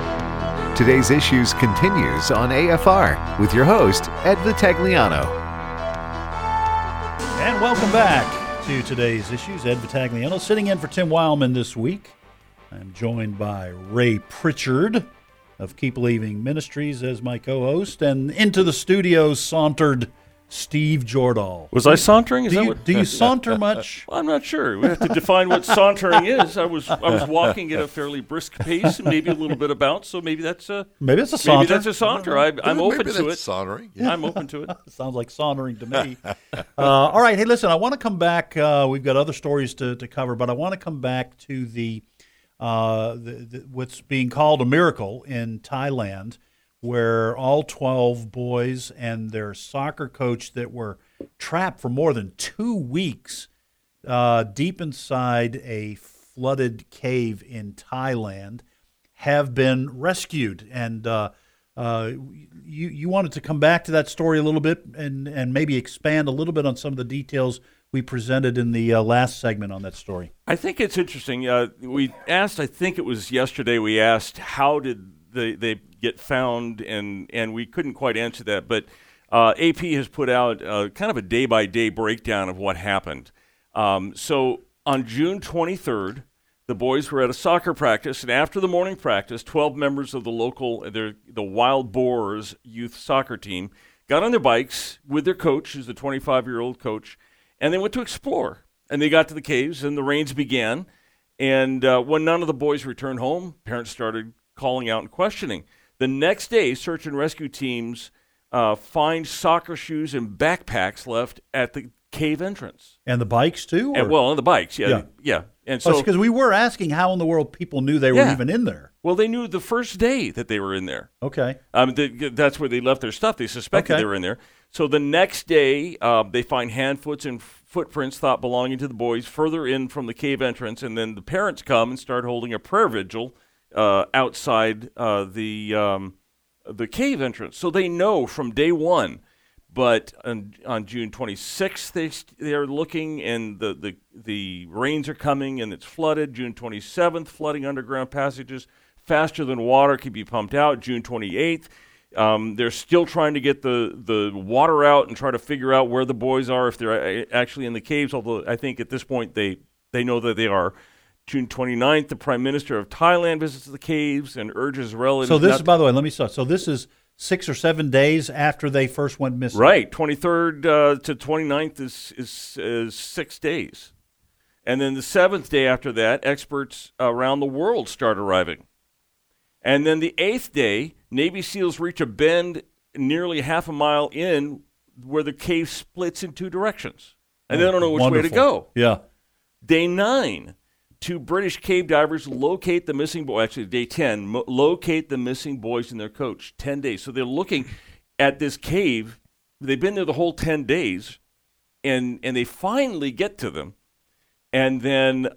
Today's Issues continues on AFR with your host, Ed Vitagliano. And welcome back to Today's Issues. Ed Vitagliano sitting in for Tim Wildman this week. I'm joined by Ray Pritchard of Keep Believing Ministries as my co-host, and into the studio sauntered Steve Jordahl. Was I sauntering? Do you saunter much? Well, I'm not sure. We have to define what sauntering is. I was walking at a fairly brisk pace, and maybe a little bit of bounce. So maybe that's a saunter. Maybe that's a saunter. I'm open to it. Sauntering. Yeah. I'm open to it. Sounds like sauntering to me. All right. Hey, listen. I want to come back. We've got other stories to cover, but I want to come back to the what's being called a miracle in Thailand, where all 12 boys and their soccer coach that were trapped for more than 2 weeks deep inside a flooded cave in Thailand have been rescued. And you wanted to come back to that story a little bit and maybe expand a little bit on some of the details we presented in the last segment on that story. I think it's interesting. We asked, I think it was yesterday, we asked how did they get found, and we couldn't quite answer that. But AP has put out kind of a day-by-day breakdown of what happened. So on June 23rd, the boys were at a soccer practice, and after the morning practice, 12 members of the Wild Boars youth soccer team got on their bikes with their coach, who's the 25-year-old coach, and they went to explore. And they got to the caves, and the rains began. And when none of the boys returned home, parents started calling out and questioning. The next day, search and rescue teams find soccer shoes and backpacks left at the cave entrance. And the bikes, too? And the bikes, yeah. And so, because we were asking how in the world people knew they were even in there. Well, they knew the first day that they were in there. Okay. That's where they left their stuff. They suspected they were in there. So the next day, they find footprints thought belonging to the boys further in from the cave entrance, and then the parents come and start holding a prayer vigil outside the cave entrance. So they know from day one. But on June 26th, they are looking, and the rains are coming, and it's flooded. June 27th, flooding underground passages faster than water can be pumped out. June 28th, they're still trying to get the water out and try to figure out where the boys are, if they're actually in the caves, although I think at this point they know that they are. June 29th, the Prime Minister of Thailand visits the caves and urges relatives. So this is, by the way, let me start. So this is 6 or 7 days after they first went missing. Right. 23rd to 29th is 6 days. And then the 7th day after that, experts around the world start arriving. And then the 8th day, Navy SEALs reach a bend nearly half a mile in where the cave splits in two directions. And they don't know which way to go. Yeah. Day 9, 2 British cave divers locate the missing boy. Actually, day 10, locate the missing boys and their coach. 10 days. So they're looking at this cave. They've been there the whole 10 days, and they finally get to them. And then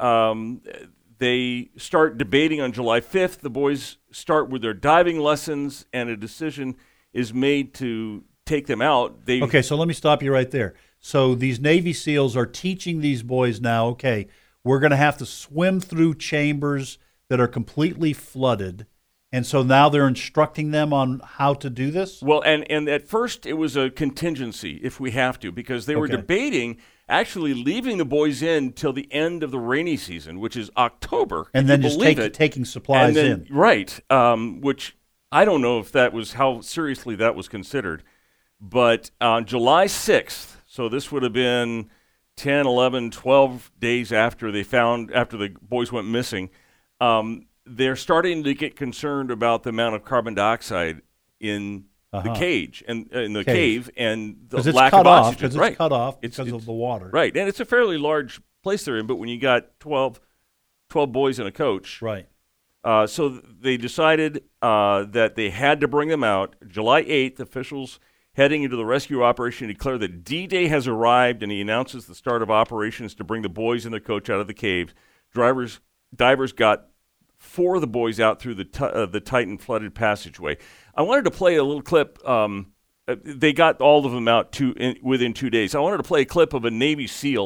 they start debating on July 5th. The boys start with their diving lessons, and a decision is made to take them out. Okay, so let me stop you right there. So these Navy SEALs are teaching these boys now, okay, we're going to have to swim through chambers that are completely flooded. And so now they're instructing them on how to do this? Well, and at first it was a contingency if we have to, because they were debating actually leaving the boys in till the end of the rainy season, which is October. And then just taking supplies in. Right, which I don't know if that was how seriously that was considered. But on July 6th, so this would have been 10, 11, 12 days after the boys went missing, they're starting to get concerned about the amount of carbon dioxide in the cage and in the cave and the lack of oxygen. Because it's cut off because of the water. Right, and it's a fairly large place they're in, but when you got 12 boys and a coach. Right. So they decided that they had to bring them out. July 8th, officials heading into the rescue operation declare that D-Day has arrived, and he announces the start of operations to bring the boys and their coach out of the cave. Divers got 4 of the boys out through the Titan flooded passageway. I wanted to play a little clip. They got all of them out within 2 days. I wanted to play a clip of a Navy SEAL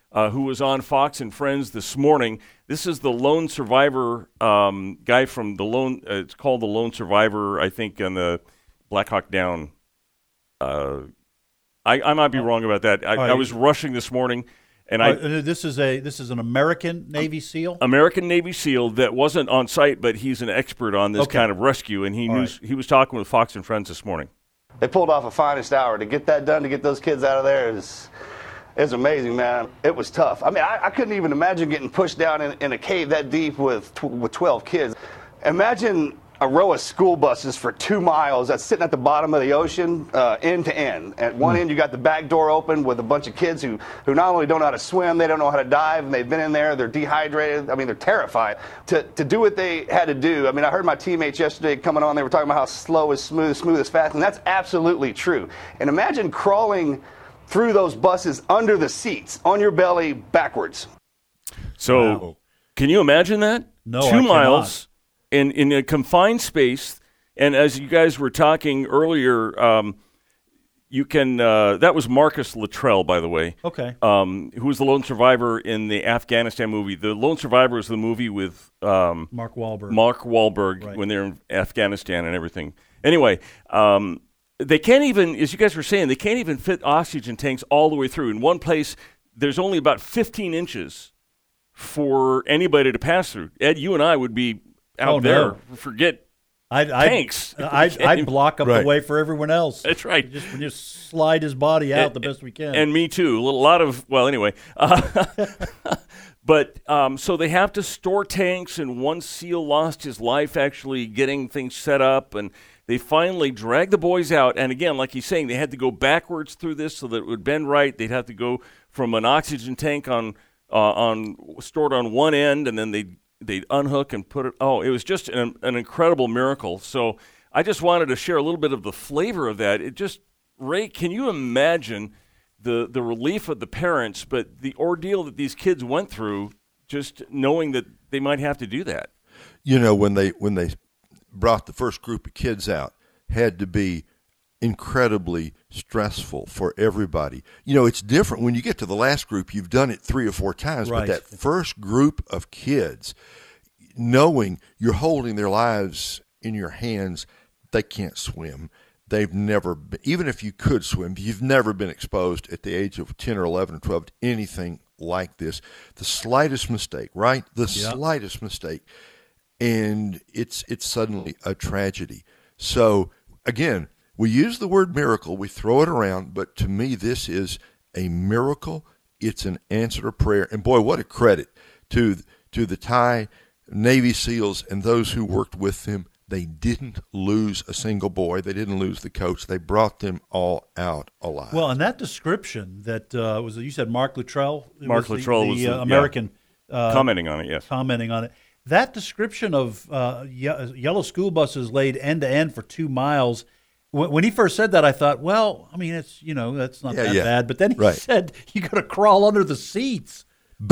who was on Fox and Friends this morning. This is the lone survivor guy from the lone. It's called the Lone Survivor, I think, on the Black Hawk Down. I might be wrong about that. I was rushing this morning, and this is an American Navy SEAL. American Navy SEAL that wasn't on site, but he's an expert on this kind of rescue, and he was talking with Fox and Friends this morning. They pulled off a finest hour to get that done, to get those kids out of there. It's amazing, man. It was tough. I mean, I couldn't even imagine getting pushed down in a cave that deep with 12 kids. Imagine a row of school buses for 2 miles that's sitting at the bottom of the ocean, end to end. At one end, you got the back door open with a bunch of kids who not only don't know how to swim, they don't know how to dive, and they've been in there, they're dehydrated. I mean, they're terrified. To do what they had to do, I mean, I heard my teammates yesterday coming on, they were talking about how slow is smooth, smooth is fast, and that's absolutely true. And imagine crawling through those buses under the seats, on your belly, backwards. So, Can you imagine that? No, 2 miles in a confined space, and as you guys were talking earlier, you can. That was Marcus Luttrell, by the way. Okay. Who was the lone survivor in the Afghanistan movie? The Lone Survivor is the movie with Mark Wahlberg. Mark Wahlberg when they're in Afghanistan and everything. Anyway. They can't even, as you guys were saying, they can't even fit oxygen tanks all the way through. In one place, there's only about 15 inches for anybody to pass through. Ed, you and I would be out there. Forget tanks. I'd block up the way for everyone else. That's right. Just slide his body out the best we can. And me too. A lot of, well, anyway. But so they have to store tanks, and one SEAL lost his life actually getting things set up, and they finally dragged the boys out. And again, like he's saying, they had to go backwards through this so that it would bend right. They'd have to go from an oxygen tank on stored on one end, and then they'd unhook and put it. Oh, it was just an incredible miracle. So I just wanted to share a little bit of the flavor of that. It just, Ray, can you imagine the relief of the parents, but the ordeal that these kids went through, just knowing that they might have to do that? You know, when they brought the first group of kids out, had to be incredibly stressful for everybody. You know, it's different when you get to the last group. You've done it 3 or 4 times, right. But that first group of kids, knowing you're holding their lives in your hands, they can't swim. They've never been, even if you could swim, you've never been exposed at the age of 10 or 11 or 12 to anything like this. The slightest mistake, right? Slightest mistake, and it's suddenly a tragedy. So, again, we use the word miracle, we throw it around, but to me this is a miracle. It's an answer to prayer. And boy, what a credit to the Thai Navy SEALs and those who worked with them. They didn't lose a single boy. They didn't lose the coach. They brought them all out alive. Well, and that description that was, you said Mark Luttrell? Mark Luttrell was the American. Commenting on it, yes. Commenting on it. That description of yellow school buses laid end to end for 2 miles, when he first said that, I thought, well, I mean, it's, that's not that bad. But then he said, you got to crawl under the seats.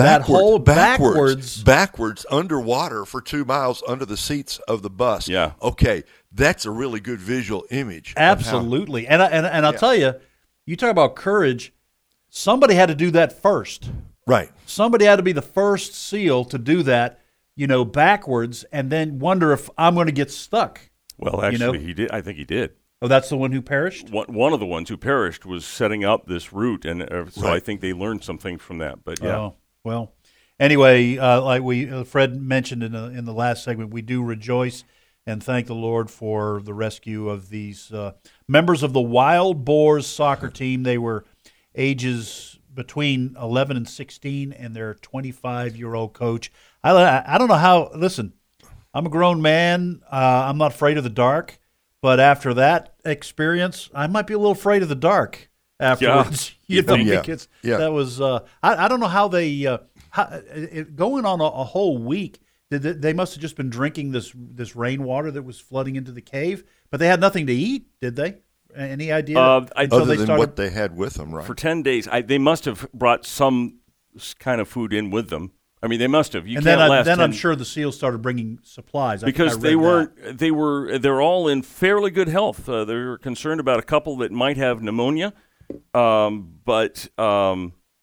Backwards underwater for 2 miles under the seats of the bus. Yeah. Okay, that's a really good visual image. Absolutely. And I'll tell you, you talk about courage, somebody had to do that first. Right. Somebody had to be the first SEAL to do that, backwards, and then wonder if I'm going to get stuck. Well, actually, he did. I think he did. Oh, that's the one who perished? One of the ones who perished was setting up this route, and so I think they learned some things from that. But yeah. Oh, well, anyway, like Fred mentioned in the last segment, we do rejoice and thank the Lord for the rescue of these members of the Wild Boars soccer team. They were ages between 11 and 16, and their 25-year-old coach. I don't know how. Listen, I'm a grown man. I'm not afraid of the dark. But after that experience, I might be a little afraid of the dark afterwards. Because that was I don't know how they going on a whole week. They must have just been drinking this rainwater that was flooding into the cave, but they had nothing to eat, did they? Any idea? Other than what they had with them, right? For 10 days, they must have brought some kind of food in with them. I mean, they must have. Then I'm sure the SEALs started bringing supplies because they weren't. They're all in fairly good health. They were concerned about a couple that might have pneumonia, but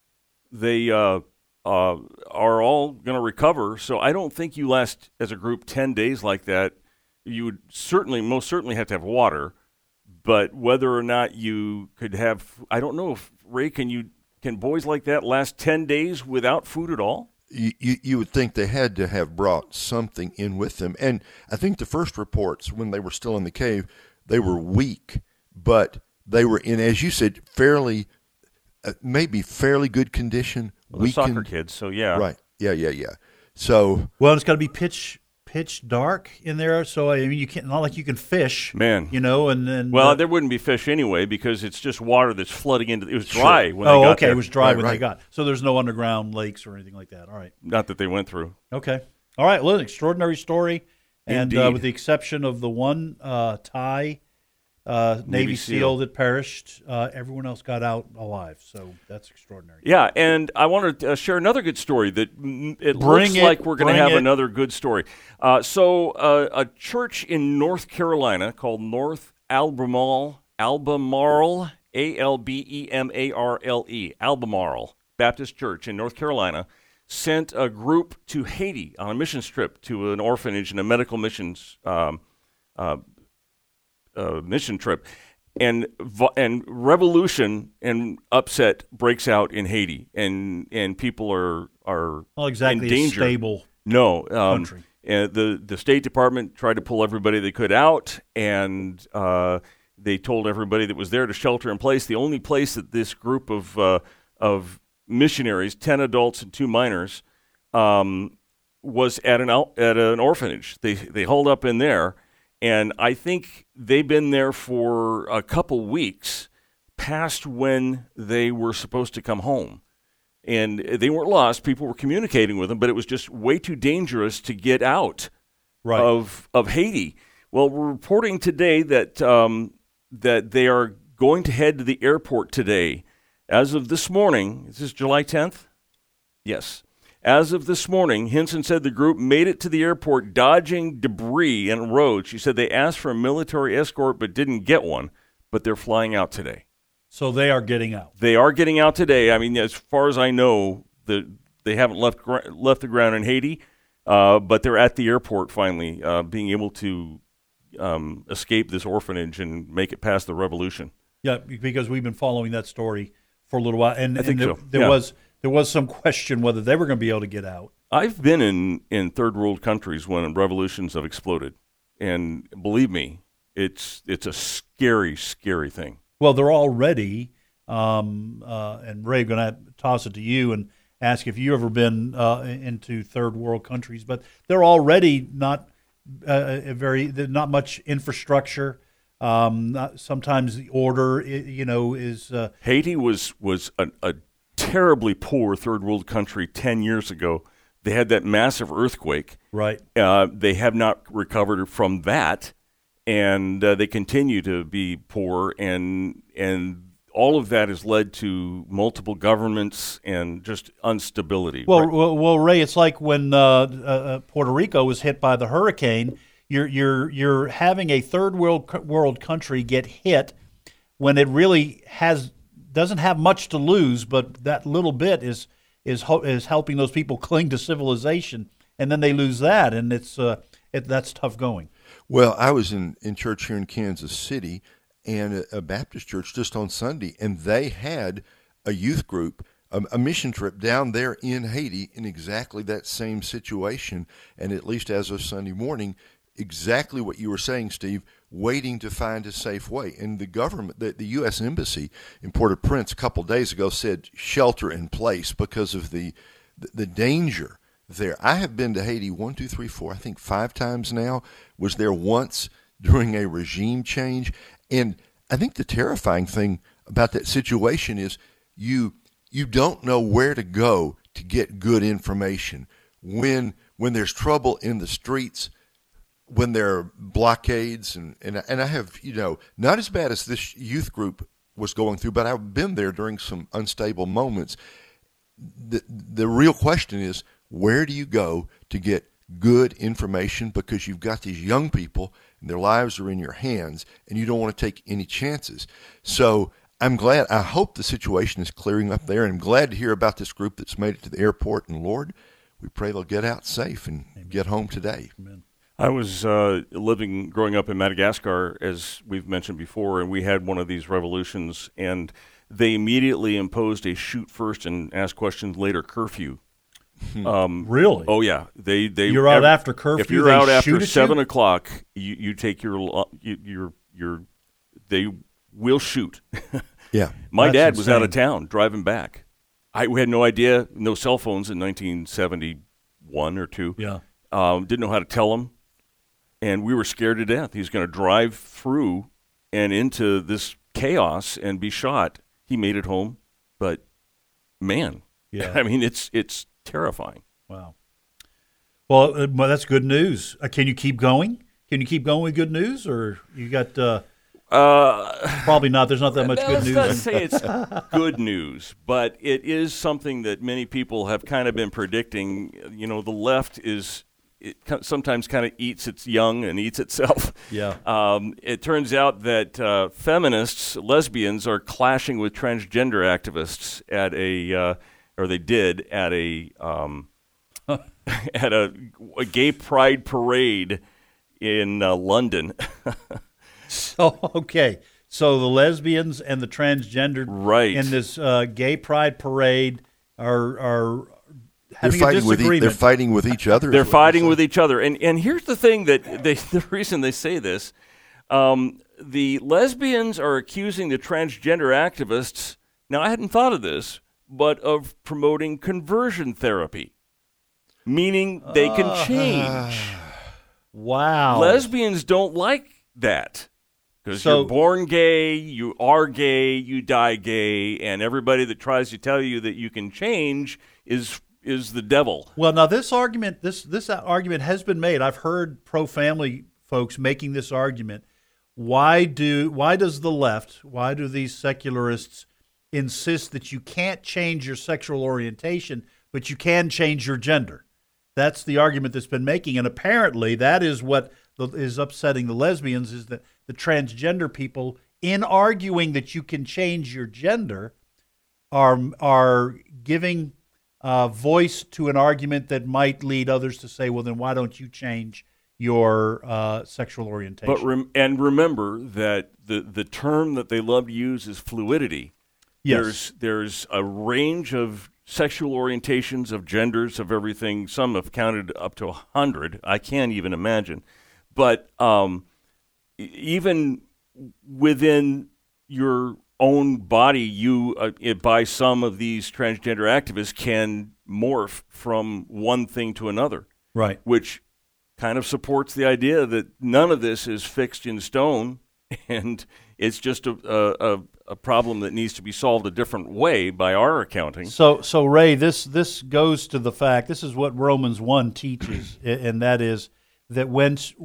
they are all going to recover. So I don't think you last as a group 10 days like that. You would most certainly have to have water, but whether or not you could have, I don't know if Ray, can boys like that last 10 days without food at all? You would think they had to have brought something in with them. And I think the first reports, when they were still in the cave, they were weak, but they were in, as you said, maybe fairly good condition. Well, they're soccer kids, so yeah. Right. Yeah. So, well, it's got to be pitch dark in there, so I mean, not like you can fish, man. And there wouldn't be fish anyway because it's just water that's flooding into. It was dry when they got there. It was dry when they got. So there's no underground lakes or anything like that. All right, not that they went through. Okay, all right. Well, an extraordinary story, and with the exception of the one Thai Navy SEAL that perished, everyone else got out alive. So that's extraordinary. Yeah, and I want to share another good story that looks like we're going to have another good story. So a church in North Carolina called North Albemarle, Albemarle, Albemarle Baptist Church in North Carolina, sent a group to Haiti on a missions trip to an orphanage and a medical missions mission trip, and revolution and upset breaks out in Haiti, and people are not exactly in danger. A stable country. And the State Department tried to pull everybody they could out, and they told everybody that was there to shelter in place. The only place that this group of missionaries, 10 adults and 2 minors, was at an orphanage. They holed up in there. And I think they've been there for a couple weeks past when they were supposed to come home. And they weren't lost. People were communicating with them, but it was just way too dangerous to get out of Haiti. Well, we're reporting today that that they are going to head to the airport today. As of this morning, is this July 10th? Yes. As of this morning, Hinson said the group made it to the airport dodging debris and roads. She said they asked for a military escort but didn't get one, but they're flying out today. So they are getting out. They are getting out today. I mean, as far as I know, they haven't left the ground in Haiti, but they're at the airport finally, being able to escape this orphanage and make it past the revolution. Yeah, because we've been following that story for a little while, and there was some question whether they were going to be able to get out. I've been in third world countries when revolutions have exploded, and believe me, it's a scary, scary thing. Well, they're already, and Ray, I'm going to toss it to you and ask if you've ever been into third world countries, but they're already not not much infrastructure. Sometimes the order, is Haiti was a terribly poor third world country 10 years ago. They had that massive earthquake. Right. They have not recovered from that, and they continue to be poor, and all of that has led to multiple governments and just instability. Well, Ray, it's like when Puerto Rico was hit by the hurricane. You're having a third world country get hit when it really doesn't have much to lose, but that little bit is helping those people cling to civilization, and then they lose that, and that's tough going. Well, I was in church here in Kansas City, and a Baptist church just on Sunday, and they had a youth group, a mission trip down there in Haiti in exactly that same situation, and at least as of Sunday morning, exactly what you were saying, Steve, waiting to find a safe way. And the government, the U.S. Embassy in Port-au-Prince a couple of days ago said shelter in place because of the danger there. I have been to Haiti I think 5 times now, was there once during a regime change. And I think the terrifying thing about that situation is you don't know where to go to get good information. When there's trouble in the streets, when there are blockades, and I have, not as bad as this youth group was going through, but I've been there during some unstable moments. The real question is, where do you go to get good information? Because you've got these young people, and their lives are in your hands, and you don't want to take any chances. So I'm glad. I hope the situation is clearing up there, and I'm glad to hear about this group that's made it to the airport. And Lord, we pray they'll get out safe and get home today. Amen. I was growing up in Madagascar, as we've mentioned before, and we had one of these revolutions, and they immediately imposed a shoot first and ask questions later curfew. Really? Oh yeah, You're out after curfew. If you're out after 7 o'clock, you take your they will shoot. Yeah, my dad insane. was out of town driving back. We had no idea, no cell phones in 1971 or 2. Yeah, didn't know how to tell him, and we were scared to death. He's going to drive through and into this chaos and be shot. He made it home, but man, yeah. I mean, it's terrifying. Wow. Well, that's good news. Can you keep going? Can you keep going with good news, or you got? Probably not. There's not that much good news. Let's not say it's good news, but it is something that many people have kind of been predicting. You know, the left sometimes kind of eats its young and eats itself. Yeah. It turns out that feminists, lesbians, are clashing with transgender activists at a gay pride parade in London. So the lesbians and the transgendered in this gay pride parade are having a disagreement. They're fighting with each other. They're fighting with each other. And here's the thing that the reason they say this, the lesbians are accusing the transgender activists, now I hadn't thought of this, but of promoting conversion therapy, meaning they can change. Wow. Lesbians don't like that. Because you're born gay, you are gay, you die gay, and everybody that tries to tell you that you can change is the devil. Well, now this argument has been made. I've heard pro-family folks making this argument. Why does the left, why do these secularists insist that you can't change your sexual orientation, but you can change your gender? That's the argument that's been making, and apparently that is what is upsetting the lesbians, is that the transgender people, in arguing that you can change your gender, are giving voice to an argument that might lead others to say, well, then why don't you change your sexual orientation? But remember that the term that they love to use is fluidity. Yes. There's a range of sexual orientations, of genders, of everything. Some have counted up to 100. I can't even imagine. But even within your own body, you, by some of these transgender activists, can morph from one thing to another. Right. Which kind of supports the idea that none of this is fixed in stone, and it's just a problem that needs to be solved a different way by our accounting. So Ray, this goes to the fact, this is what Romans 1 teaches, and that is that once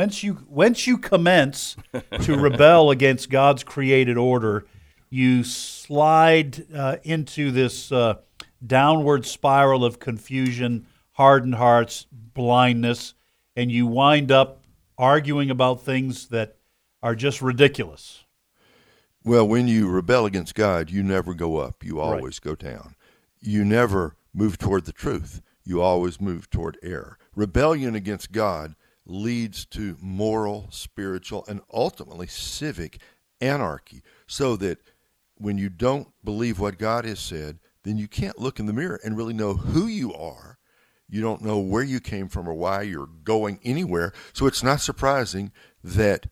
you commence to rebel against God's created order, you slide into this downward spiral of confusion, hardened hearts, blindness, and you wind up arguing about things that are just ridiculous. Well, when you rebel against God, you never go up. You always go down. You never move toward the truth. You always move toward error. Rebellion against God leads to moral, spiritual, and ultimately civic anarchy, so that when you don't believe what God has said, then you can't look in the mirror and really know who you are. You don't know where you came from or why you're going anywhere. So it's not surprising that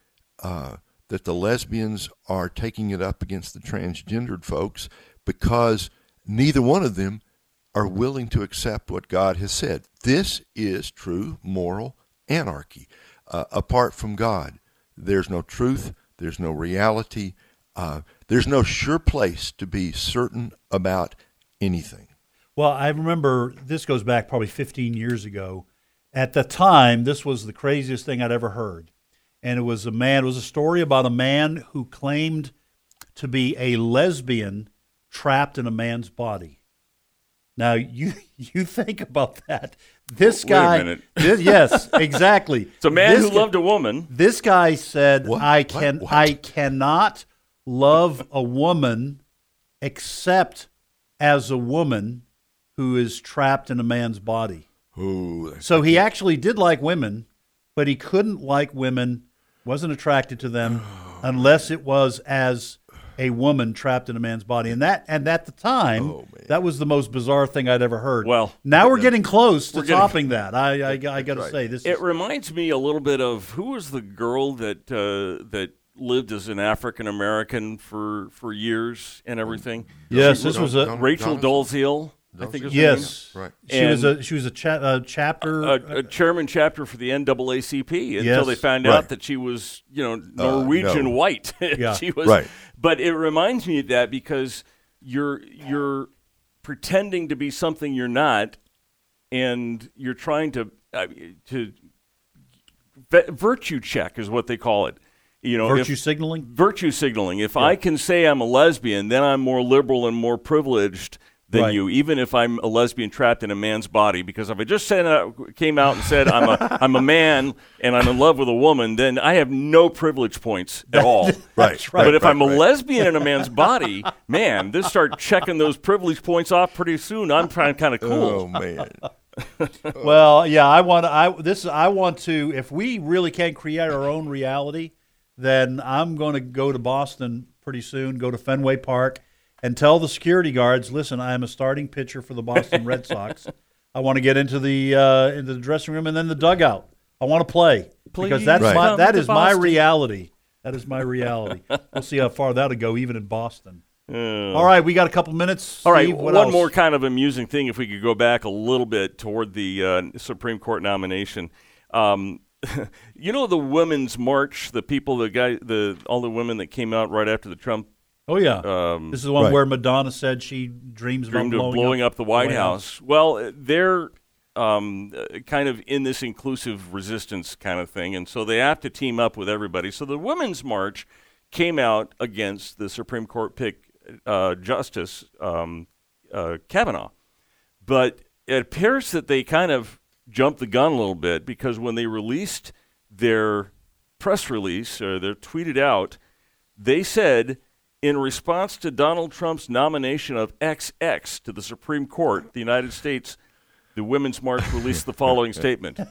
the lesbians are taking it up against the transgendered folks, because neither one of them are willing to accept what God has said. This is true moral anarchy. Apart from God, there's no truth, there's no reality, there's no sure place to be certain about anything. Well, I remember, this goes back probably 15 years ago. At the time, this was the craziest thing I'd ever heard. And it was a story about a man who claimed to be a lesbian trapped in a man's body. Now, you think about that. This guy. Wait a minute. Yes, exactly. It's a man who loved a woman. This guy said, What? I cannot love a woman except as a woman who is trapped in a man's body. Ooh, So he actually did like women, but he couldn't like women, wasn't attracted to them unless it was as a woman trapped in a man's body. And at the time, that was the most bizarre thing I'd ever heard. Well, now we're getting close to topping that. I got to say, this. It reminds me a little bit of who was the girl that lived as an African American for years and everything. Yes, this was a Rachel Dolezal. I think it was yes, right. She was a chapter, a chairman chapter for the NAACP until they found out that she was, Norwegian white. Yeah. She was, right. But it reminds me of that because you're pretending to be something you're not, and you're trying to virtue check is what they call it. virtue signaling. Virtue signaling. If I can say I'm a lesbian, then I'm more liberal and more privileged than you, even if I'm a lesbian trapped in a man's body. Because if I just came out and said I'm a man and I'm in love with a woman, then I have no privilege points at all. Right. But if I'm a lesbian in a man's body, man, this start checking those privilege points off pretty soon. I'm trying kind of cool. Oh man. Well, yeah, I want to. If we really can create our own reality, then I'm going to go to Boston pretty soon. Go to Fenway Park. And tell the security guards, listen, I am a starting pitcher for the Boston Red Sox. I want to get into the dressing room and then the dugout. I want to play because that is my reality. That is my reality. We'll see how far that'll go, even in Boston. All right, we got a couple minutes. Steve, all right, what one else? more kind of amusing thing, if we could go back a little bit toward the Supreme Court nomination. The Women's March, the people, all the women that came out right after the Trump. Oh, yeah. This is the one where Madonna said she dreamed of blowing up the White House. Well, they're kind of in this inclusive resistance kind of thing, and so they have to team up with everybody. So the Women's March came out against the Supreme Court pick Justice Kavanaugh. But it appears that they kind of jumped the gun a little bit because when they released their press release, or their tweeted out, they said, in response to Donald Trump's nomination of XX to the Supreme Court of the United States, the Women's March released the following statement.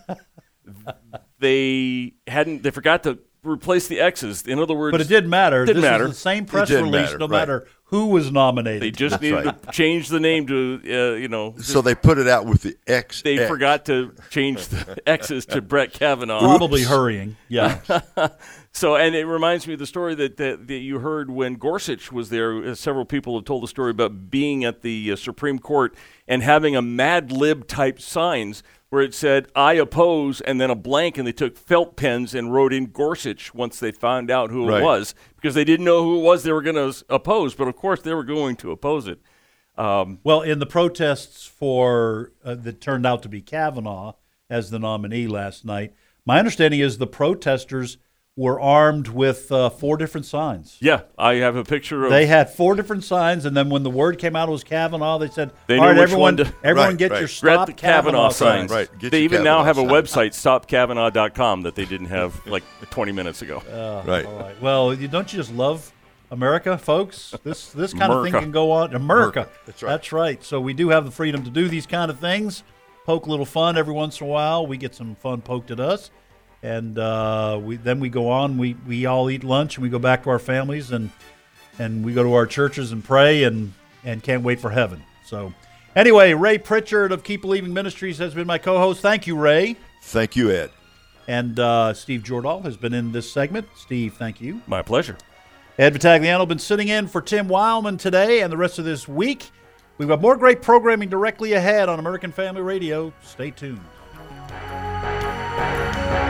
They forgot to replace the X's. In other words, but it didn't matter. This is the same press release, no matter who was nominated. They just needed to change the name to, So they put it out with the X. They forgot to change the X's to Brett Kavanaugh. Probably hurrying. Yeah. So, and it reminds me of the story that you heard when Gorsuch was there. Several people have told the story about being at the Supreme Court and having a Mad Lib type signs where it said, "I oppose," and then a blank, and they took felt pens and wrote in Gorsuch once they found out who it was, because they didn't know who it was they were going to oppose, but of course they were going to oppose it. Well, in the protests for that turned out to be Kavanaugh as the nominee last night, my understanding is the protesters were armed with 4 different signs. Yeah, I have a picture of. They had 4 different signs, and then when the word came out it was Kavanaugh, they said, "All right, which everyone, one to, everyone get your Stop the Kavanaugh signs." Right. They even now have a website, stopkavanaugh.com, that they didn't have like 20 minutes ago. Right. All right. Well, don't you just love America, folks? This kind of thing can go on. America. That's right. That's right. So we do have the freedom to do these kind of things. Poke a little fun every once in a while. We get some fun poked at us. And we go on. We all eat lunch and we go back to our families and we go to our churches and pray and can't wait for heaven. So anyway, Ray Pritchard of Keep Believing Ministries has been my co-host. Thank you, Ray. Thank you, Ed. And Steve Jordahl has been in this segment. Steve, thank you. My pleasure. Ed Vitagliano been sitting in for Tim Wildman today and the rest of this week. We've got more great programming directly ahead on American Family Radio. Stay tuned.